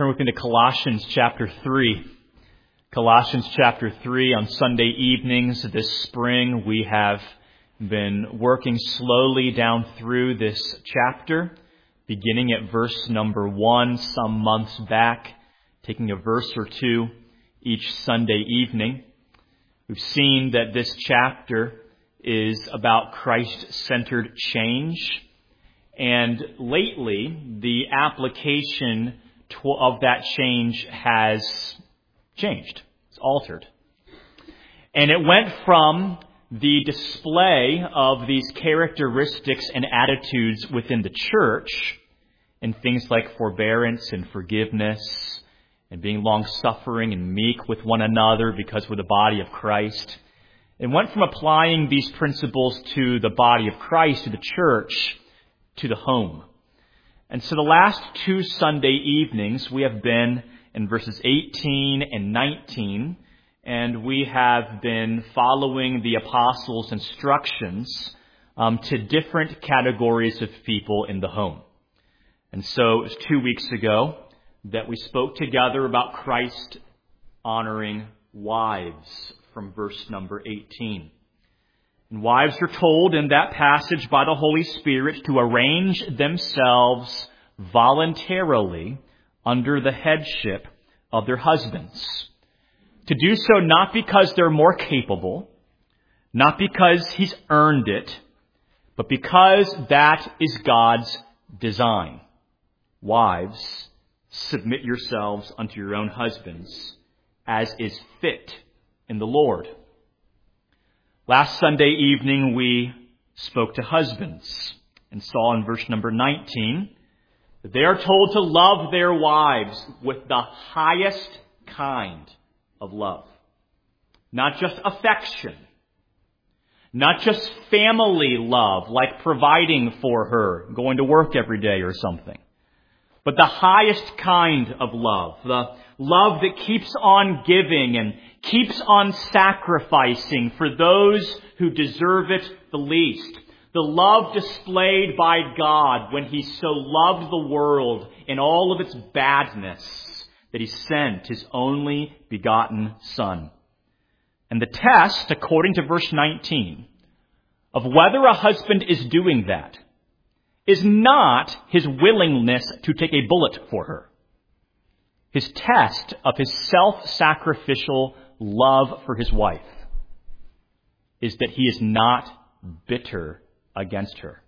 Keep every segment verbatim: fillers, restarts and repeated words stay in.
Turn with me to Colossians chapter three. Colossians chapter three. On Sunday evenings this spring, we have been working slowly down through this chapter, beginning at verse number one some months back, taking a verse or two each Sunday evening. We've seen that this chapter is about Christ-centered change, and lately the application of that change has changed. It's altered. And it went from the display of these characteristics and attitudes within the church in things like forbearance and forgiveness and being long-suffering and meek with one another because we're the body of Christ. It went from applying these principles to the body of Christ, to the church, to the home. And so the last two Sunday evenings, we have been in verses eighteen and nineteen, and we have been following the apostles' instructions um, to different categories of people in the home. And so it was two weeks ago that we spoke together about Christ honoring wives from verse number eighteen. And wives are told in that passage by the Holy Spirit to arrange themselves voluntarily under the headship of their husbands. To do so not because they're more capable, not because he's earned it, but because that is God's design. Wives, submit yourselves unto your own husbands, as is fit in the Lord. Last Sunday evening, we spoke to husbands and saw in verse number nineteen that they are told to love their wives with the highest kind of love. Not just affection, not just family love, like providing for her, going to work every day or something, but the highest kind of love, the love that keeps on giving and keeps on sacrificing for those who deserve it the least. The love displayed by God when he so loved the world in all of its badness that he sent his only begotten Son. And the test, according to verse nineteen, of whether a husband is doing that is not his willingness to take a bullet for her. His test of his self-sacrificial love for his wife is that he is not bitter against her.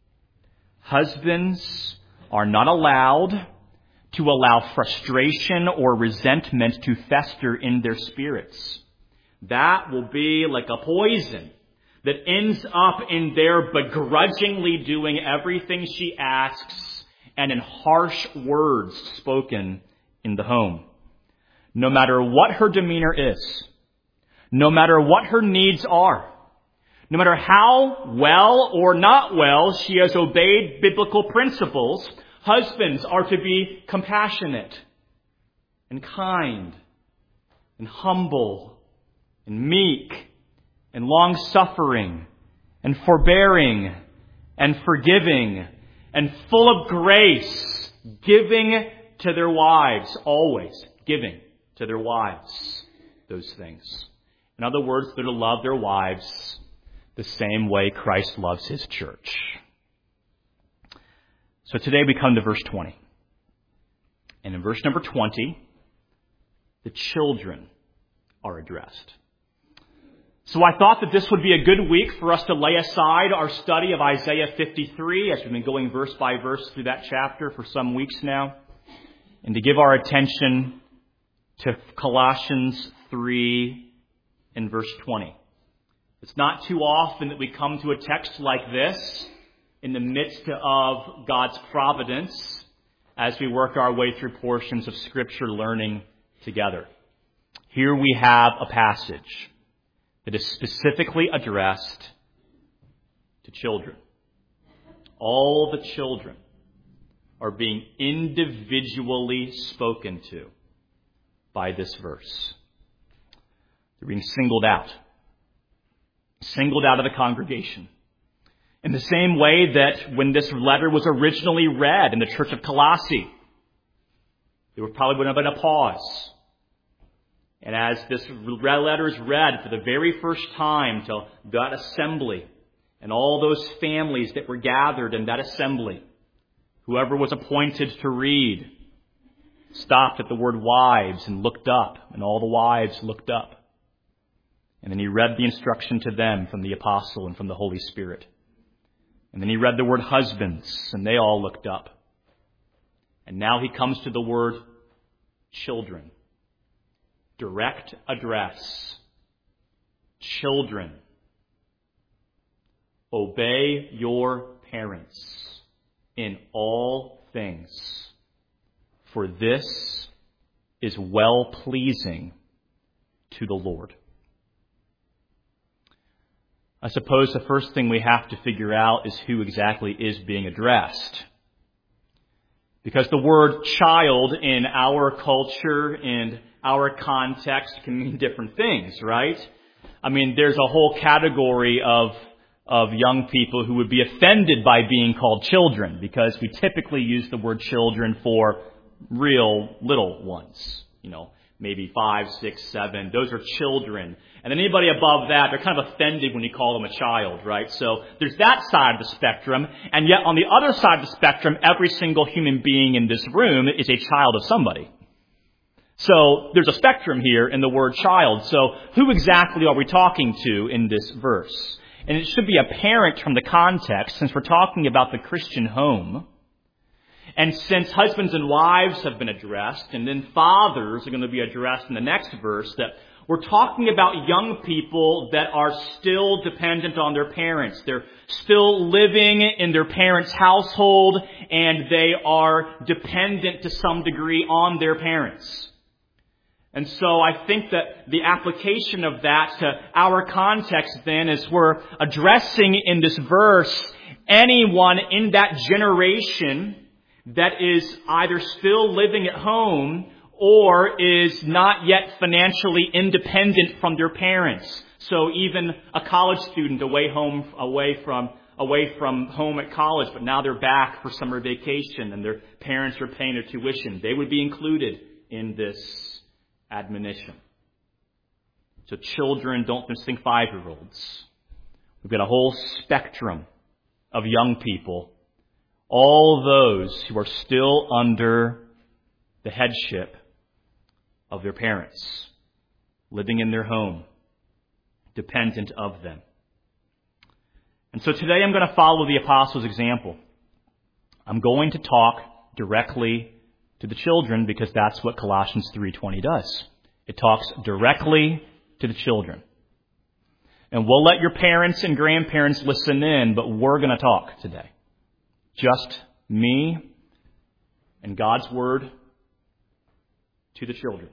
Husbands are not allowed to allow frustration or resentment to fester in their spirits. That will be like a poison that ends up in their begrudgingly doing everything she asks and in harsh words spoken in the home. No matter what her demeanor is, no matter what her needs are, no matter how well or not well she has obeyed biblical principles, husbands are to be compassionate and kind and humble and meek and long-suffering and forbearing and forgiving and full of grace, giving to their wives, always giving to their wives those things. In other words, they're to love their wives the same way Christ loves his church. So today we come to verse twenty. And in verse number twenty, the children are addressed. So I thought that this would be a good week for us to lay aside our study of Isaiah fifty-three, as we've been going verse by verse through that chapter for some weeks now, and to give our attention to Colossians three and verse twenty. It's not too often that we come to a text like this in the midst of God's providence as we work our way through portions of Scripture learning together. Here we have a passage that is specifically addressed to children. All the children are being individually spoken to by this verse. They're being singled out. Singled out of the congregation. In the same way that when this letter was originally read in the church of Colossae, There probably would have been a pause. And as this letter is read for the very first time to that assembly and all those families that were gathered in that assembly, whoever was appointed to read stopped at the word wives and looked up, and all the wives looked up. And then he read the instruction to them from the apostle and from the Holy Spirit. And then he read the word husbands, and they all looked up. And now he comes to the word children. Direct address. Children. Obey your parents in all things, for this is well-pleasing to the Lord. I suppose the first thing we have to figure out is who exactly is being addressed. Because the word child in our culture and our context can mean different things, right? I mean, there's a whole category of of young people who would be offended by being called children, because we typically use the word children for real little ones, you know, maybe five, six, seven. Those are children. And then anybody above that, they're kind of offended when you call them a child, right? So there's that side of the spectrum. And yet on the other side of the spectrum, every single human being in this room is a child of somebody. So there's a spectrum here in the word child. So who exactly are we talking to in this verse? And it should be apparent from the context, since we're talking about the Christian home, and since husbands and wives have been addressed, and then fathers are going to be addressed in the next verse, that we're talking about young people that are still dependent on their parents. They're still living in their parents' household, and they are dependent to some degree on their parents. And so I think that the application of that to our context then is we're addressing in this verse anyone in that generation that is either still living at home or is not yet financially independent from their parents. So even a college student away home, away from, away from home at college, but now they're back for summer vacation and their parents are paying their tuition. They would be included in this admonition. So children, don't just think five-year-olds. We've got a whole spectrum of young people, all those who are still under the headship of their parents, living in their home, dependent of them. And so today I'm going to follow the apostles' example. I'm going to talk directly to the children, because that's what Colossians three twenty does. It talks directly to the children. And we'll let your parents and grandparents listen in, but we're going to talk today. Just me and God's Word to the children.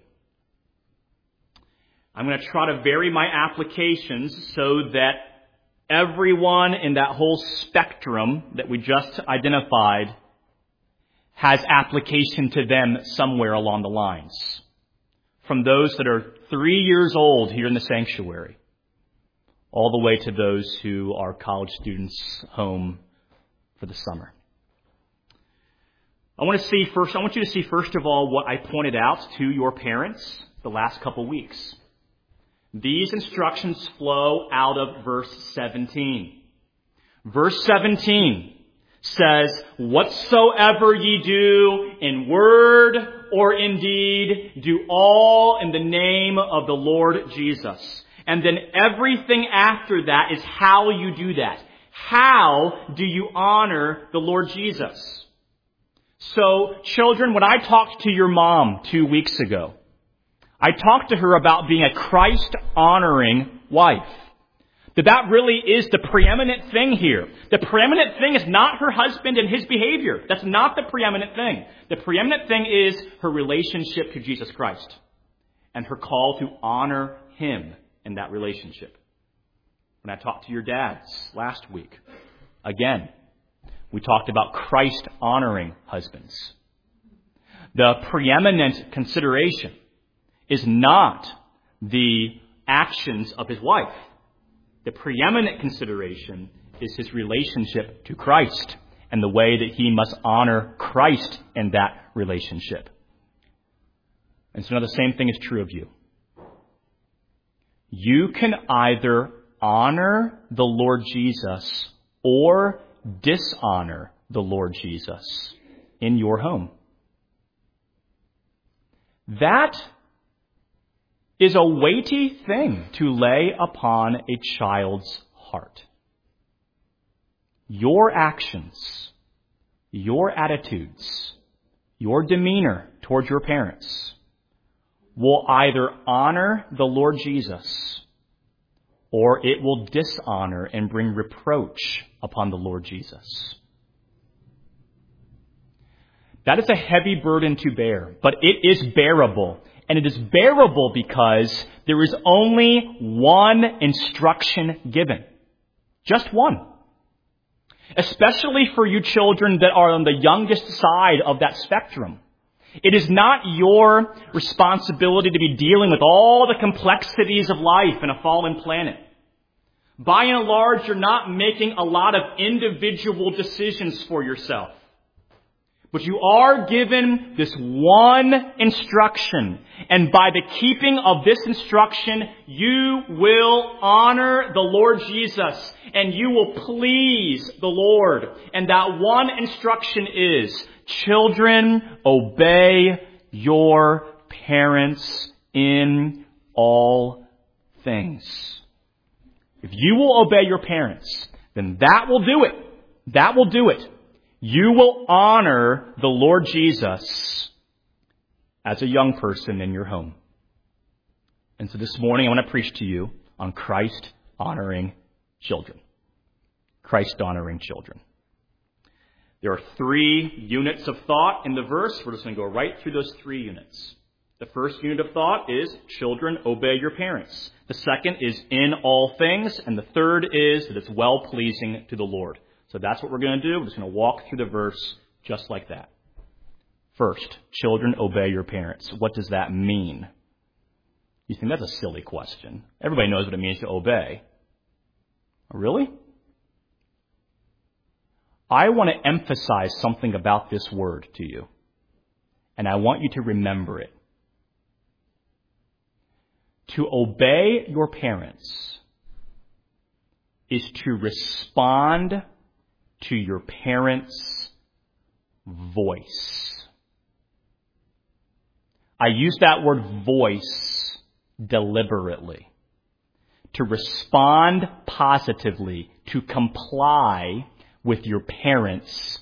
I'm going to try to vary my applications so that everyone in that whole spectrum that we just identified has application to them somewhere along the lines. From those that are three years old here in the sanctuary, all the way to those who are college students home for the summer. I want to see first, I want you to see first of all what I pointed out to your parents the last couple weeks. These instructions flow out of verse seventeen. Verse seventeen says, whatsoever ye do in word or in deed, do all in the name of the Lord Jesus. And then everything after that is how you do that. How do you honor the Lord Jesus? So, children, when I talked to your mom two weeks ago, I talked to her about being a Christ-honoring wife. That that really is the preeminent thing here. The preeminent thing is not her husband and his behavior. That's not the preeminent thing. The preeminent thing is her relationship to Jesus Christ and her call to honor Him in that relationship. When I talked to your dads last week, again, we talked about Christ-honoring husbands. The preeminent consideration is not the actions of his wife. The preeminent consideration is his relationship to Christ and the way that he must honor Christ in that relationship. And so now the same thing is true of you. You can either honor the Lord Jesus or dishonor the Lord Jesus in your home. That is a weighty thing to lay upon a child's heart. Your actions, your attitudes, your demeanor towards your parents will either honor the Lord Jesus or it will dishonor and bring reproach upon the Lord Jesus. That is a heavy burden to bear, but it is bearable. And it is bearable because there is only one instruction given. Just one. Especially for you children that are on the youngest side of that spectrum. It is not your responsibility to be dealing with all the complexities of life in a fallen planet. By and large, you're not making a lot of individual decisions for yourself. But you are given this one instruction. And by the keeping of this instruction, you will honor the Lord Jesus. And you will please the Lord. And that one instruction is, children, obey your parents in all things. If you will obey your parents, then that will do it. That will do it. You will honor the Lord Jesus as a young person in your home. And so this morning I want to preach to you on Christ honoring children. Christ honoring children. There are three units of thought in the verse. We're just going to go right through those three units. The first unit of thought is children, obey your parents. The second is in all things. And the third is that it's well-pleasing to the Lord. So that's what we're going to do. We're just going to walk through the verse just like that. First, children, obey your parents. What does that mean? You think that's a silly question. Everybody knows what it means to obey. Really? I want to emphasize something about this word to you. And I want you to remember it. To obey your parents is to respond to your parents' voice. I use that word voice deliberately. To respond positively, to comply with your parents'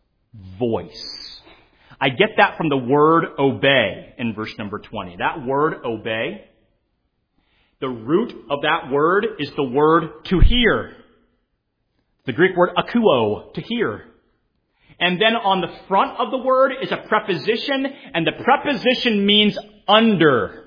voice. I get that from the word obey in verse number twenty. That word obey, the root of that word is the word to hear. The Greek word akuo, to hear. And then on the front of the word is a preposition, and the preposition means under.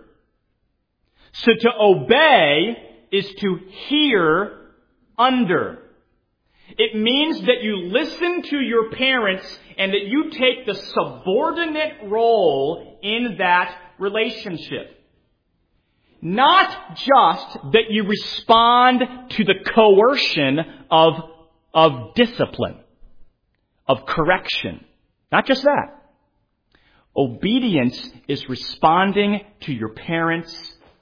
So to obey is to hear under. It means that you listen to your parents and that you take the subordinate role in that relationship. Not just that you respond to the coercion of of discipline, of correction. Not just that. Obedience is responding to your parents'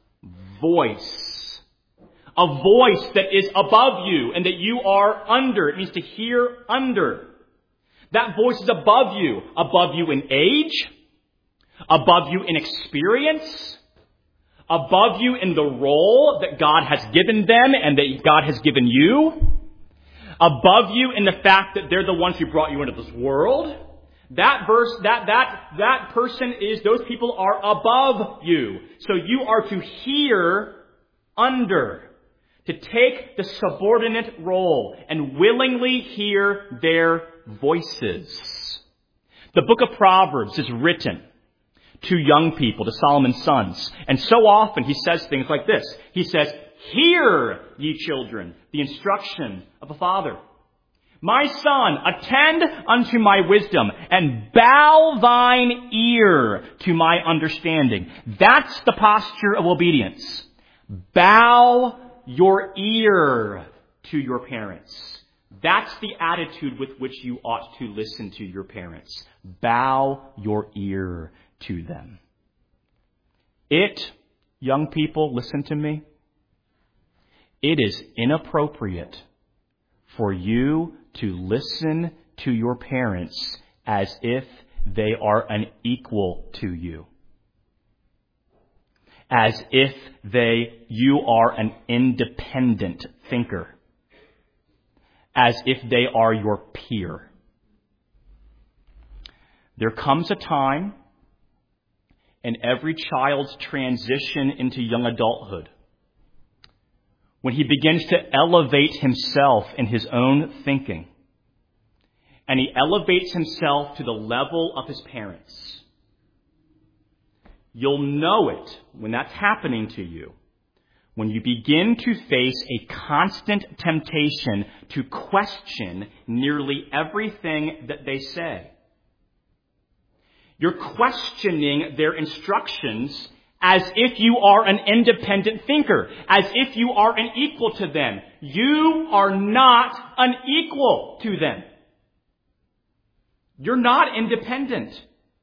voice. A voice that is above you and that you are under. It means to hear under. That voice is above you. Above you in age. Above you in experience. Above you in the role that God has given them and that God has given you. Above you in the fact that they're the ones who brought you into this world. That verse, that, that, that person is, those people are above you. So you are to hear under. To take the subordinate role and willingly hear their voices. The book of Proverbs is written to young people, to Solomon's sons. And so often he says things like this. He says, hear, ye children, the instruction of a father. My son, attend unto my wisdom, and bow thine ear to my understanding. That's the posture of obedience. Bow your ear to your parents. That's the attitude with which you ought to listen to your parents. Bow your ear to them. It, young people, listen to me. It is inappropriate for you to listen to your parents as if they are an equal to you. As if they, you are an independent thinker. As if they are your peer. There comes a time in every child's transition into young adulthood when he begins to elevate himself in his own thinking. And he elevates himself to the level of his parents. You'll know it when that's happening to you, when you begin to face a constant temptation to question nearly everything that they say. You're questioning their instructions as if you are an independent thinker, as if you are an equal to them. You are not an equal to them. You're not independent.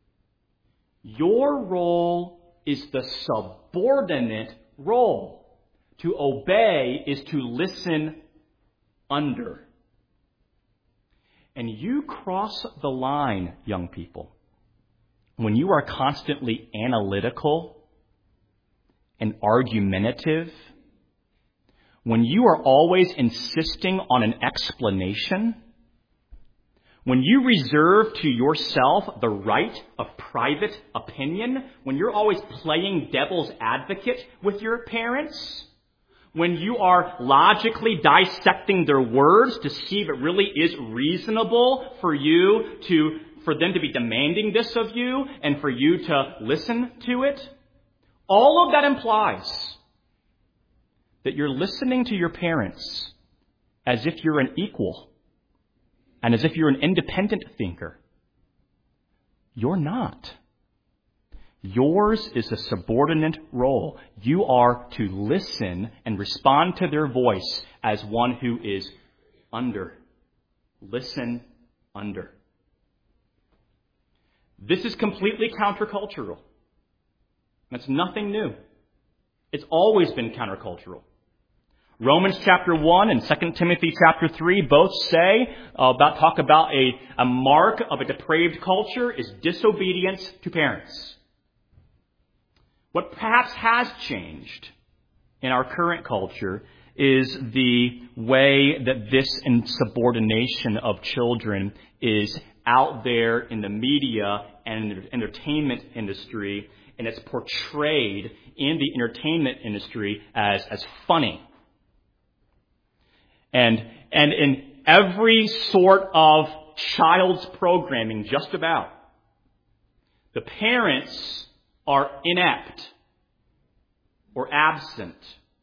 Your role is the subordinate role. To obey is to listen under. And you cross the line, young people, when you are constantly analytical and argumentative, when you are always insisting on an explanation, when you reserve to yourself the right of private opinion, when you're always playing devil's advocate with your parents, when you are logically dissecting their words to see if it really is reasonable for you to, for them to be demanding this of you and for you to listen to it, all of that implies that you're listening to your parents as if you're an equal. And as if you're an independent thinker. You're not. Yours is a subordinate role. You are to listen and respond to their voice as one who is under. Listen under. This is completely countercultural. That's nothing new. It's always been countercultural. Romans chapter one and Second Timothy chapter three both say, uh, about talk about a, a mark of a depraved culture is disobedience to parents. What perhaps has changed in our current culture is the way that this insubordination of children is out there in the media and in the entertainment industry, and it's portrayed in the entertainment industry as, as funny. And, and in every sort of child's programming, just about, the parents are inept or absent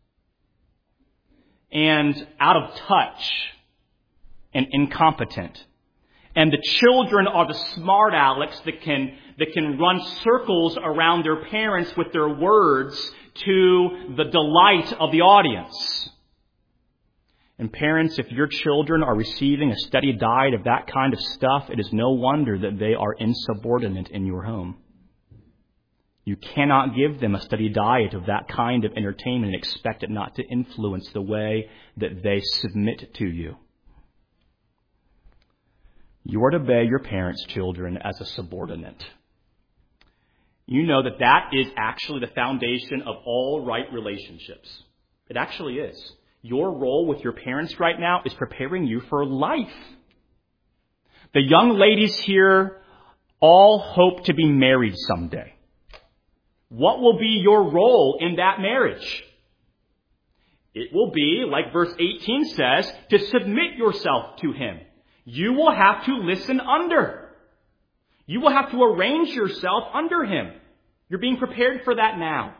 and out of touch and incompetent. And the children are the smart alecks that can, that can run circles around their parents with their words to the delight of the audience. And parents, if your children are receiving a steady diet of that kind of stuff, it is no wonder that they are insubordinate in your home. You cannot give them a steady diet of that kind of entertainment and expect it not to influence the way that they submit to you. You are to obey your parents' children as a subordinate. You know that that is actually the foundation of all right relationships. It actually is. Your role with your parents right now is preparing you for life. The young ladies here all hope to be married someday. What will be your role in that marriage? It will be, like verse eighteen says, to submit yourself to him. You will have to listen under. You will have to arrange yourself under him. You're being prepared for that now.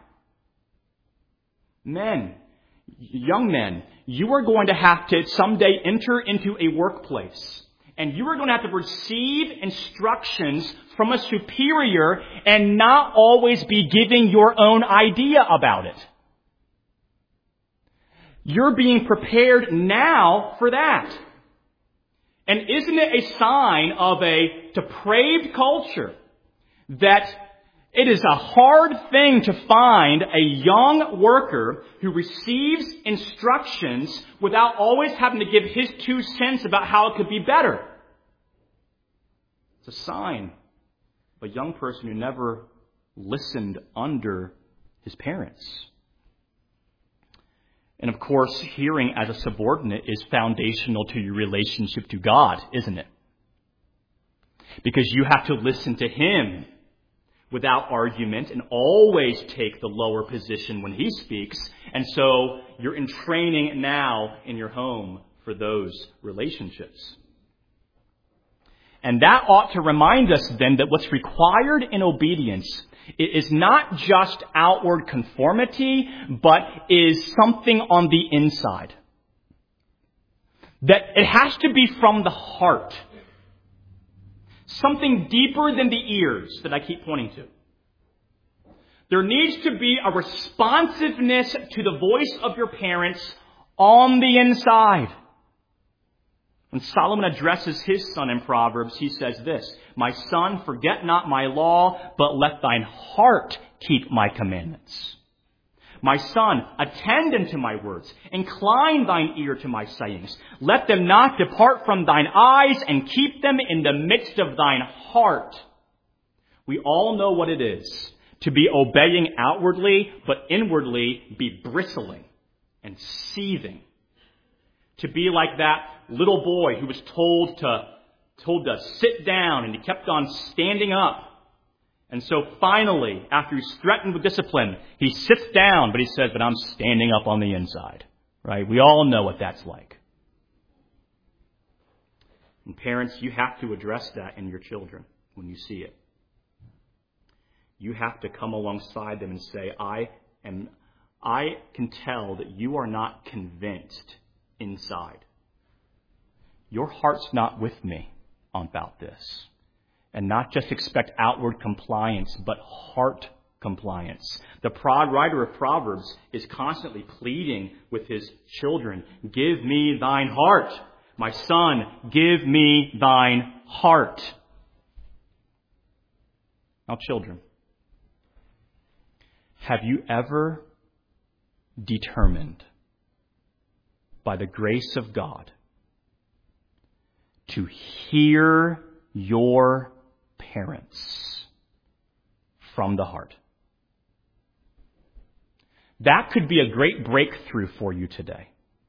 Men, young men, you are going to have to someday enter into a workplace. And you are going to have to receive instructions from a superior and not always be giving your own idea about it. You're being prepared now for that. And isn't it a sign of a depraved culture that It is a hard thing to find a young worker who receives instructions without always having to give his two cents about how it could be better. It's a sign of a young person who never listened under his parents. And of course, hearing as a subordinate is foundational to your relationship to God, isn't it? Because you have to listen to Him without argument and always take the lower position when He speaks. And so you're in training now in your home for those relationships. And that ought to remind us then that what's required in obedience is not just outward conformity, but is something on the inside. That it has to be from the heart. Something deeper than the ears that I keep pointing to. There needs to be a responsiveness to the voice of your parents on the inside. When Solomon addresses his son in Proverbs, he says this, "My son, forget not my law, but let thine heart keep my commandments. My son, attend unto my words. Incline thine ear to my sayings. Let them not depart from thine eyes, and keep them in the midst of thine heart." We all know what it is to be obeying outwardly, but inwardly be bristling and seething. To be like that little boy who was told to, told to sit down, and he kept on standing up. And so finally, after he's threatened with discipline, he sits down, but he says, "But I'm standing up on the inside." Right? We all know what that's like. And parents, you have to address that in your children when you see it. You have to come alongside them and say, I am, I can tell that you are not convinced inside. Your heart's not with me about this. And not just expect outward compliance, but heart compliance. The proud writer of Proverbs is constantly pleading with his children, "Give me thine heart. My son, give me thine heart." Now, children, have you ever determined by the grace of God to hear your parents from the heart? That could be a great breakthrough for you today.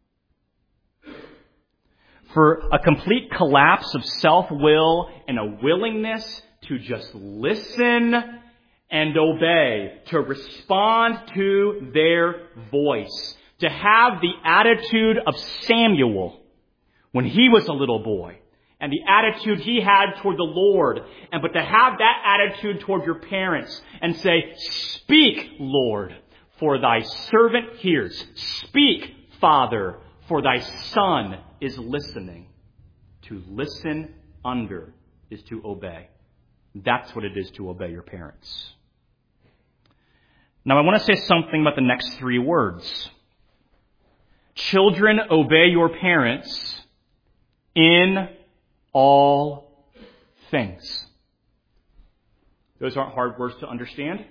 For a complete collapse of self-will and a willingness to just listen and obey, to respond to their voice, to have the attitude of Samuel when he was a little boy, and the attitude he had toward the Lord, and but to have that attitude toward your parents and say, "Speak, Lord, for thy servant hears. Speak, Father, for thy son is listening." To listen under is to obey. That's what it is to obey your parents. Now, I want to say something about the next three words. Children, obey your parents in all things. Those aren't hard words to understand.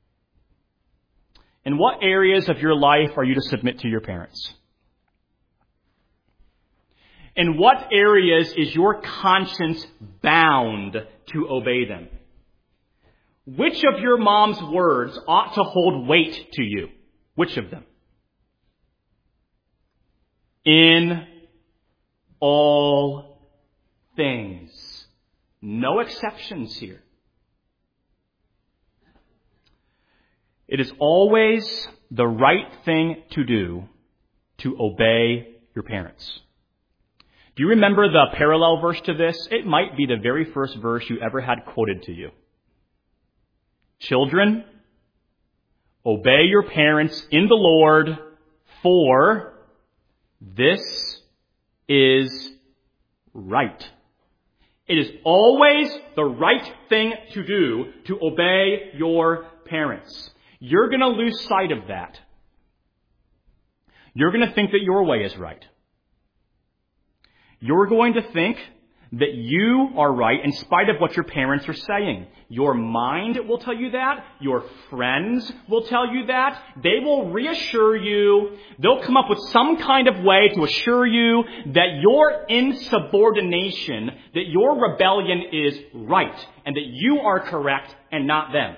In what areas of your life are you to submit to your parents? In what areas is your conscience bound to obey them? Which of your mom's words ought to hold weight to you? Which of them? In all things. No exceptions here. It is always the right thing to do to obey your parents. Do you remember the parallel verse to this? It might be the very first verse you ever had quoted to you. Children, obey your parents in the Lord, for this is right. It is always the right thing to do to obey your parents. You're going to lose sight of that. You're going to think that your way is right. You're going to think that you are right in spite of what your parents are saying. Your mind will tell you that. Your friends will tell you that. They will reassure you. They'll come up with some kind of way to assure you that your insubordination, that your rebellion is right, and that you are correct and not them.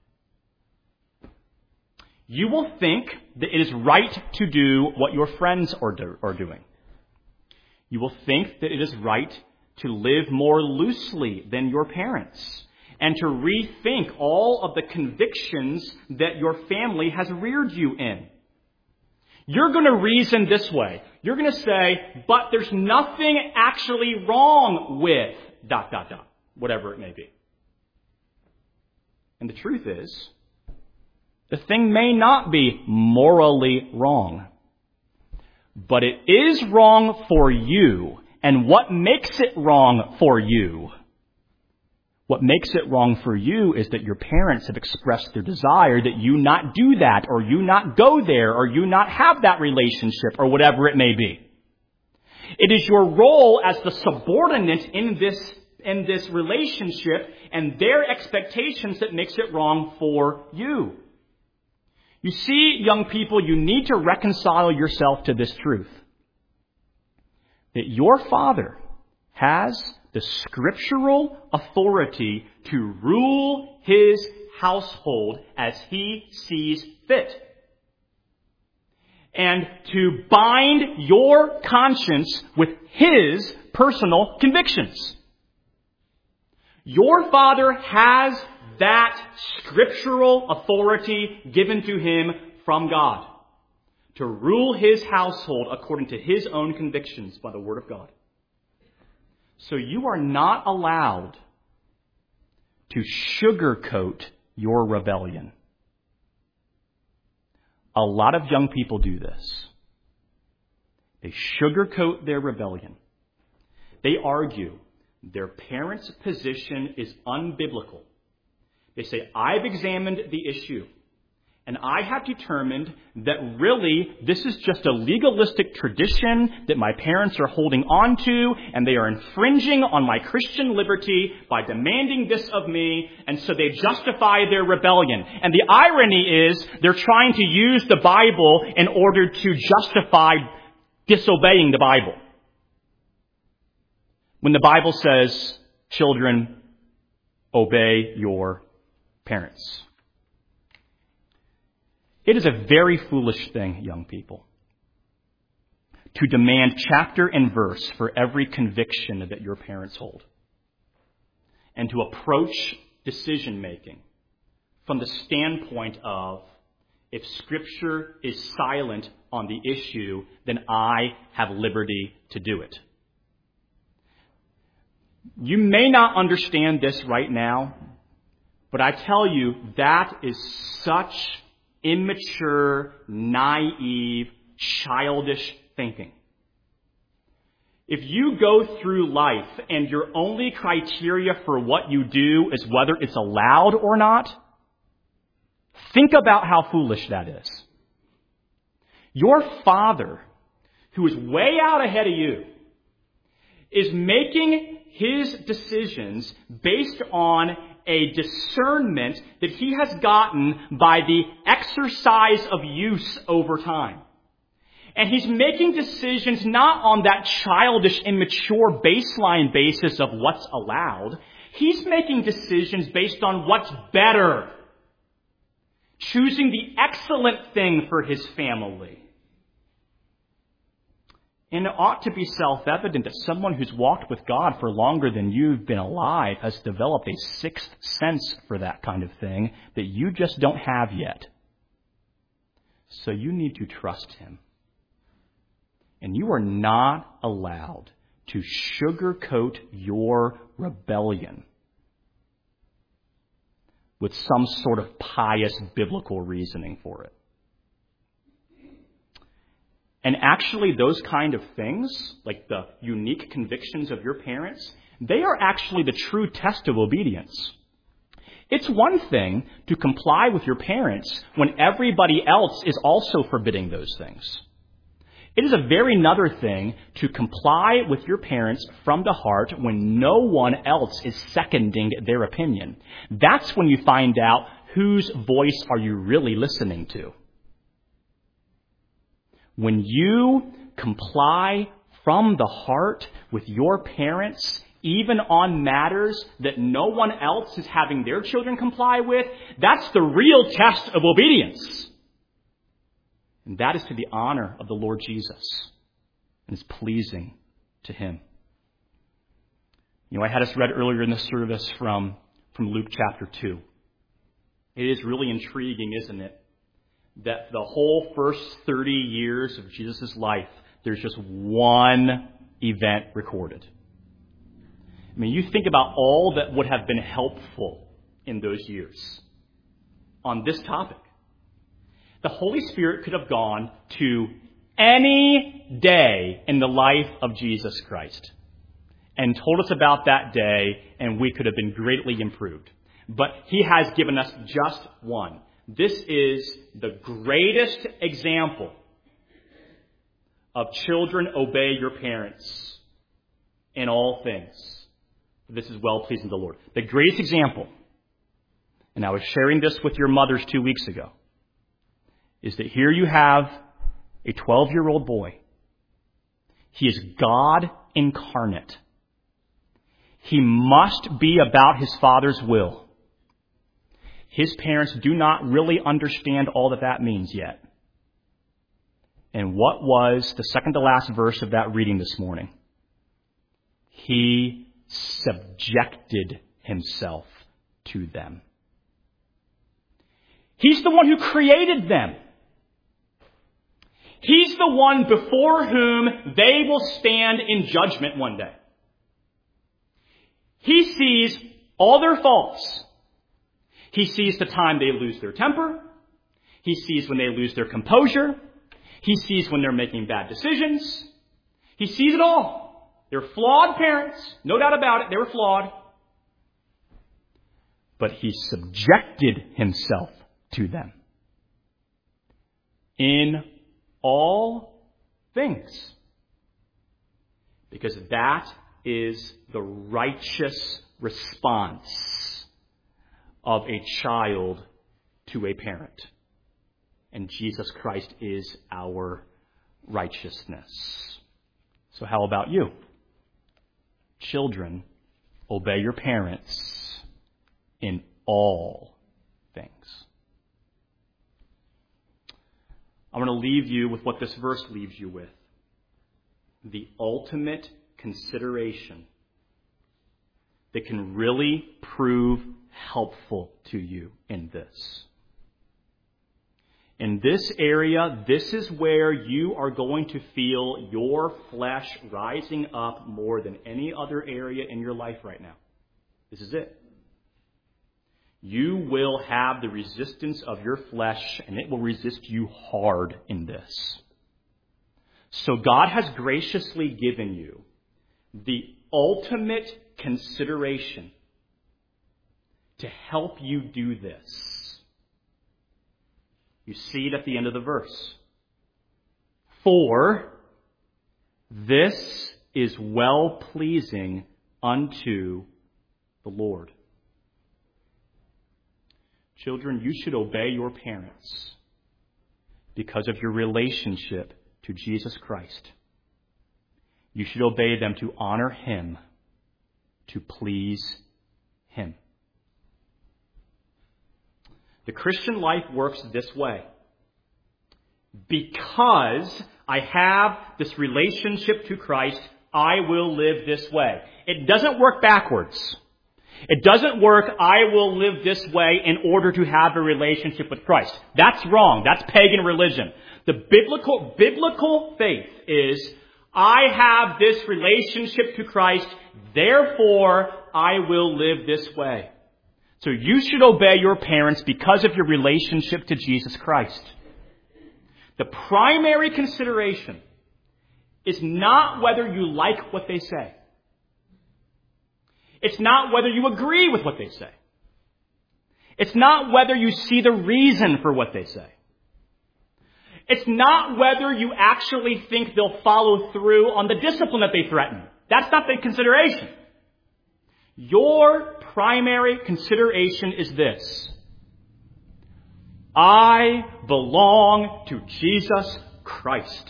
You will think that it is right to do what your friends are, do, are doing. You will think that it is right to live more loosely than your parents, and to rethink all of the convictions that your family has reared you in. You're going to reason this way. You're going to say, but there's nothing actually wrong with dot, dot, dot, whatever it may be. And the truth is, the thing may not be morally wrong, but it is wrong for you. And what makes it wrong for you? What makes it wrong for you is that your parents have expressed their desire that you not do that, or you not go there, or you not have that relationship, or whatever it may be. It is your role as the subordinate in this, in this relationship and their expectations that makes it wrong for you. You see, young people, you need to reconcile yourself to this truth. That your father has the scriptural authority to rule his household as he sees fit. And to bind your conscience with his personal convictions. Your father has that scriptural authority given to him from God to rule his household according to his own convictions by the Word of God. So you are not allowed to sugarcoat your rebellion. A lot of young people do this. They sugarcoat their rebellion. They argue their parents' position is unbiblical. They say, I've examined the issue. And I have determined that really this is just a legalistic tradition that my parents are holding on to, and they are infringing on my Christian liberty by demanding this of me, and so they justify their rebellion. And the irony is they're trying to use the Bible in order to justify disobeying the Bible. When the Bible says, children, obey your parents. It is a very foolish thing, young people, to demand chapter and verse for every conviction that your parents hold, and to approach decision-making from the standpoint of, if Scripture is silent on the issue, then I have liberty to do it. You may not understand this right now, but I tell you, that is such immature, naive, childish thinking. If you go through life and your only criteria for what you do is whether it's allowed or not, think about how foolish that is. Your father, who is way out ahead of you, is making his decisions based on a discernment that he has gotten by the exercise of use over time. And he's making decisions not on that childish, immature baseline basis of what's allowed. He's making decisions based on what's better. Choosing the excellent thing for his family. And it ought to be self-evident that someone who's walked with God for longer than you've been alive has developed a sixth sense for that kind of thing that you just don't have yet. So you need to trust him. And you are not allowed to sugarcoat your rebellion with some sort of pious biblical reasoning for it. And actually, those kind of things, like the unique convictions of your parents, they are actually the true test of obedience. It's one thing to comply with your parents when everybody else is also forbidding those things. It is a very another thing to comply with your parents from the heart when no one else is seconding their opinion. That's when you find out whose voice are you really listening to. When you comply from the heart with your parents, even on matters that no one else is having their children comply with, that's the real test of obedience. And that is to the honor of the Lord Jesus and is pleasing to him. You know, I had us read earlier in the service from, from Luke chapter two. It is really intriguing, isn't it, that the whole first thirty years of Jesus' life, there's just one event recorded. I mean, you think about all that would have been helpful in those years on this topic. The Holy Spirit could have gone to any day in the life of Jesus Christ and told us about that day, and we could have been greatly improved. But he has given us just one. This is the greatest example of children obey your parents in all things. This is well-pleasing to the Lord. The greatest example, and I was sharing this with your mothers two weeks ago, is that here you have a twelve-year-old boy. He is God incarnate. He must be about his Father's will. His parents do not really understand all that that means yet. And what was the second to last verse of that reading this morning? He subjected himself to them. He's the one who created them. He's the one before whom they will stand in judgment one day. He sees all their faults. He sees the time they lose their temper. He sees when they lose their composure. He sees when they're making bad decisions. He sees it all. They're flawed parents. No doubt about it. They were flawed. But he subjected himself to them in all things. Because that is the righteous response of a child to a parent. And Jesus Christ is our righteousness. So how about you? Children, obey your parents in all things. I want to leave you with what this verse leaves you with. The ultimate consideration that can really prove helpful to you in this. In this area, this is where you are going to feel your flesh rising up more than any other area in your life right now. This is it. You will have the resistance of your flesh, and it will resist you hard in this. So God has graciously given you the ultimate consideration to help you do this. You see it at the end of the verse. For this is well-pleasing unto the Lord. Children, you should obey your parents because of your relationship to Jesus Christ. You should obey them to honor Him, to please Him. The Christian life works this way. Because I have this relationship to Christ, I will live this way. It doesn't work backwards. It doesn't work, I will live this way in order to have a relationship with Christ. That's wrong. That's pagan religion. The biblical, biblical faith is, I have this relationship to Christ, therefore I will live this way. So you should obey your parents because of your relationship to Jesus Christ. The primary consideration is not whether you like what they say. It's not whether you agree with what they say. It's not whether you see the reason for what they say. It's not whether you actually think they'll follow through on the discipline that they threaten. That's not the consideration. Your primary consideration is this: I belong to Jesus Christ.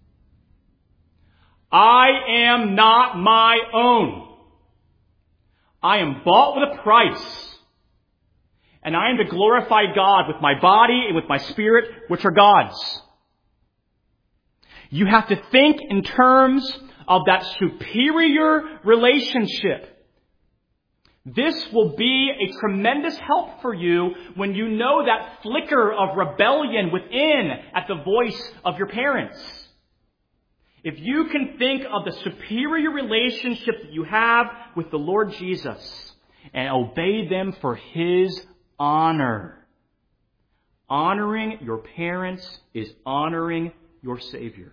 I am not my own. I am bought with a price. And I am to glorify God with my body and with my spirit, which are God's. You have to think in terms of that superior relationship. This will be a tremendous help for you when you know that flicker of rebellion within at the voice of your parents. If you can think of the superior relationship that you have with the Lord Jesus and obey them for His honor. Honoring your parents is honoring your Savior.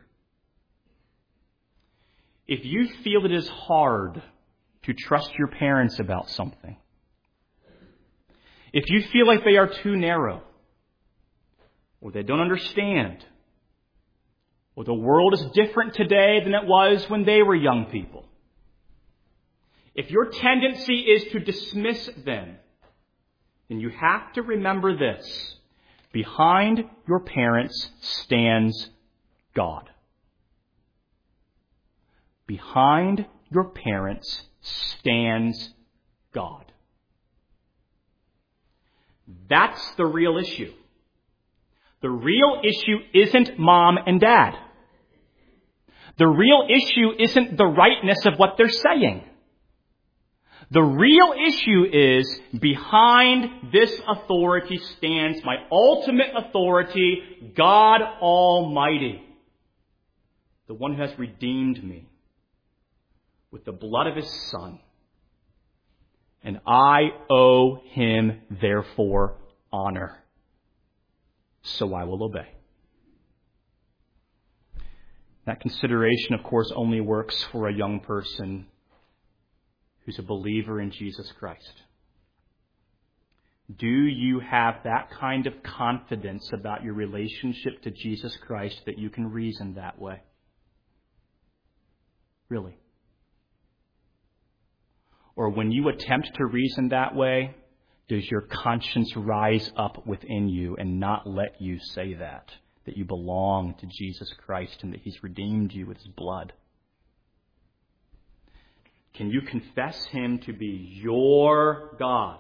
If you feel it is hard to trust your parents about something, if you feel like they are too narrow, or they don't understand, or the world is different today than it was when they were young people, if your tendency is to dismiss them, then you have to remember this: behind your parents stands God. Behind your parents stands God. That's the real issue. The real issue isn't mom and dad. The real issue isn't the rightness of what they're saying. The real issue is, behind this authority stands my ultimate authority, God Almighty, the one who has redeemed me with the blood of His Son. And I owe Him, therefore, honor. So I will obey. That consideration, of course, only works for a young person who's a believer in Jesus Christ. Do you have that kind of confidence about your relationship to Jesus Christ that you can reason that way? Really? Or when you attempt to reason that way, does your conscience rise up within you and not let you say that, that you belong to Jesus Christ and that He's redeemed you with His blood? Can you confess Him to be your God?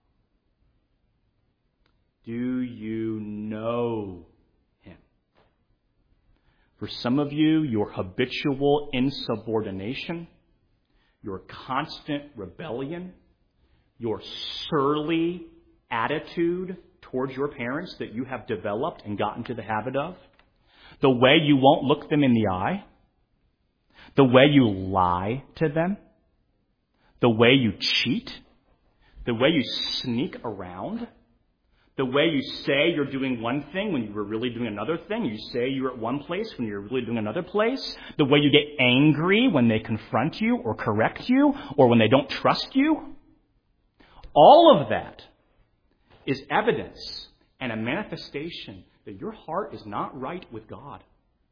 Do you know Him? For some of you, your habitual insubordination, your constant rebellion, your surly attitude towards your parents that you have developed and gotten to the habit of, the way you won't look them in the eye, the way you lie to them, the way you cheat, the way you sneak around, the way you say you're doing one thing when you were really doing another thing, you say you're at one place when you're really doing another place, the way you get angry when they confront you or correct you or when they don't trust you, all of that is evidence and a manifestation that your heart is not right with God.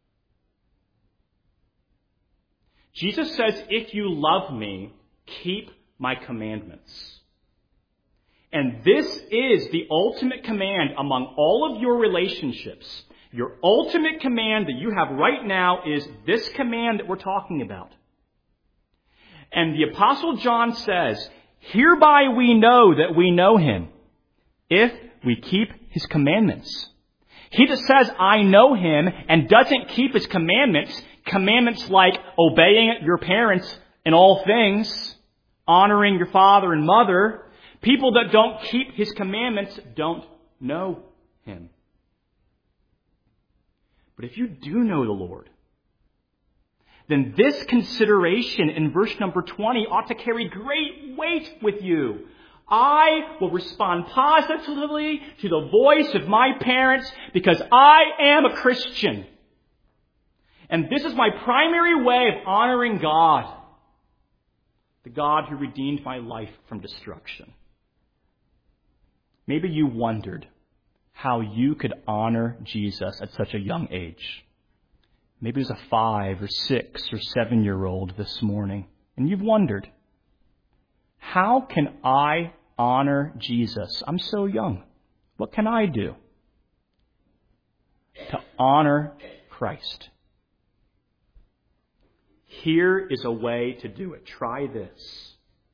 Jesus says, if you love me, keep my commandments. And this is the ultimate command among all of your relationships. Your ultimate command that you have right now is this command that we're talking about. And the Apostle John says, hereby we know that we know Him, if we keep His commandments. He that says, I know Him, and doesn't keep His commandments, commandments like obeying your parents in all things, honoring your father and mother, people that don't keep His commandments don't know Him. But if you do know the Lord, then this consideration in verse number twenty ought to carry great weight with you. I will respond positively to the voice of my parents because I am a Christian. And this is my primary way of honoring God, the God who redeemed my life from destruction. Maybe you wondered how you could honor Jesus at such a young age. Maybe it was a five or six or seven-year-old this morning, and you've wondered, how can I honor Jesus? I'm so young. What can I do to honor Christ? Here is a way to do it. Try this.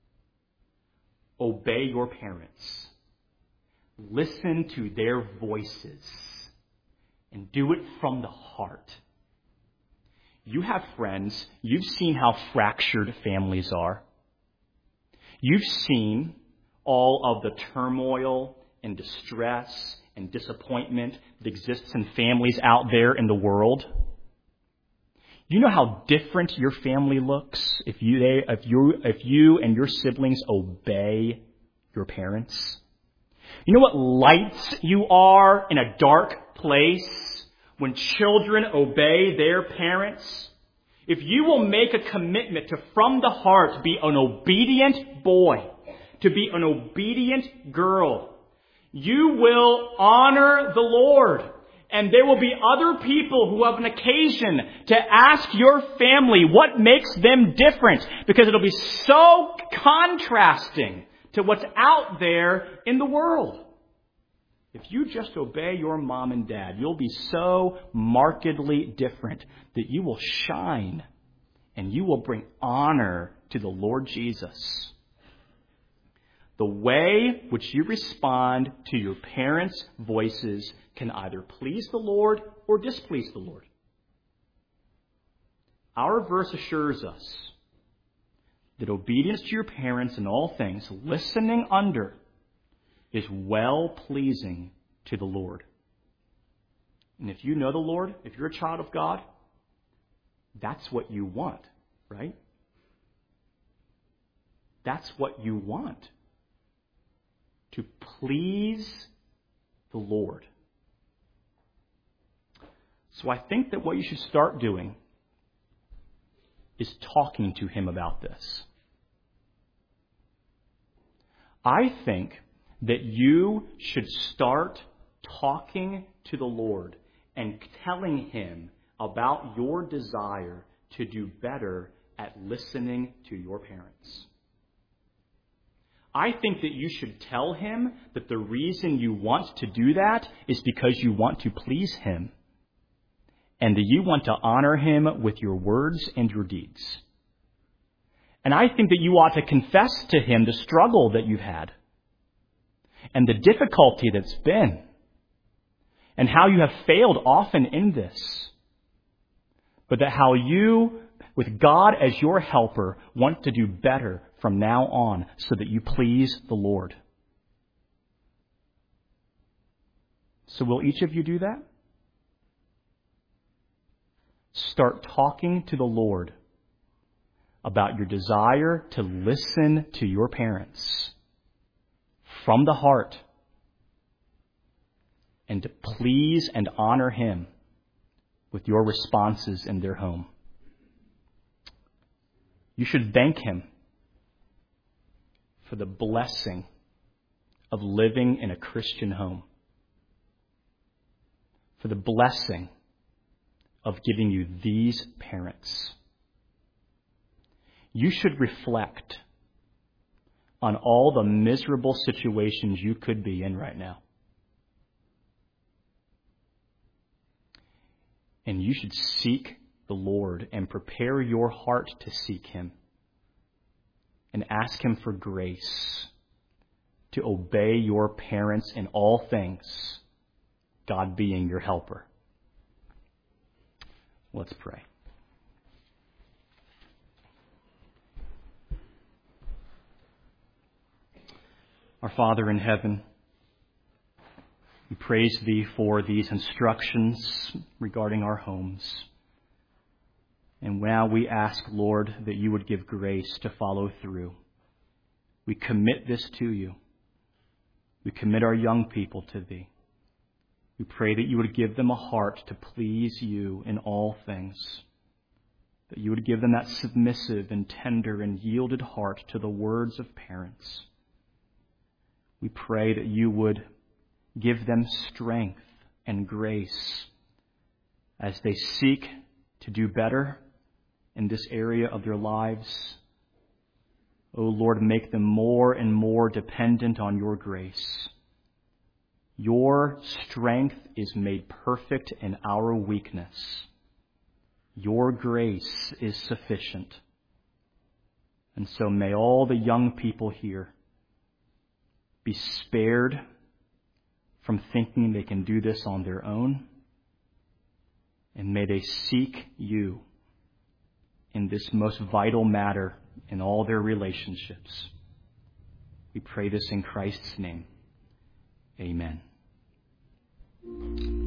Obey your parents. Listen to their voices. And do it from the heart. You have friends. You've seen how fractured families are. You've seen all of the turmoil and distress and disappointment that exists in families out there in the world. You know how different your family looks if you they, if you if you and your siblings obey your parents. You know what lights you are in a dark place when children obey their parents? If you will make a commitment to, from the heart, be an obedient boy, to be an obedient girl, you will honor the Lord. And there will be other people who have an occasion to ask your family what makes them different, because it'll be so contrasting to what's out there in the world. If you just obey your mom and dad, you'll be so markedly different that you will shine and you will bring honor to the Lord Jesus. The way which you respond to your parents' voices can either please the Lord or displease the Lord. Our verse assures us that obedience to your parents in all things, listening under, is well-pleasing to the Lord. And if you know the Lord, if you're a child of God, that's what you want, right? That's what you want. To please the Lord. So I think that what you should start doing is talking to Him about this. I think that you should start talking to the Lord and telling Him about your desire to do better at listening to your parents. I think that you should tell Him that the reason you want to do that is because you want to please Him, and that you want to honor Him with your words and your deeds. And I think that you ought to confess to Him the struggle that you've had, and the difficulty that's been, and how you have failed often in this, but that how you, with God as your helper, want to do better from now on so that you please the Lord. So will each of you do that? Start talking to the Lord about your desire to listen to your parents from the heart and to please and honor Him with your responses in their home. You should thank Him for the blessing of living in a Christian home, for the blessing of giving you these parents. You should reflect on all the miserable situations you could be in right now. And you should seek the Lord and prepare your heart to seek Him and ask Him for grace to obey your parents in all things, God being your helper. Let's pray. Our Father in heaven, we praise Thee for these instructions regarding our homes. And now we ask, Lord, that You would give grace to follow through. We commit this to You. We commit our young people to Thee. We pray that You would give them a heart to please You in all things. That You would give them that submissive and tender and yielded heart to the words of parents. We pray that You would give them strength and grace as they seek to do better in this area of their lives. O Lord, make them more and more dependent on your grace. Your strength is made perfect in our weakness. Your grace is sufficient. And so may all the young people here be spared from thinking they can do this on their own. And may they seek you in this most vital matter in all their relationships. We pray this in Christ's name. Amen.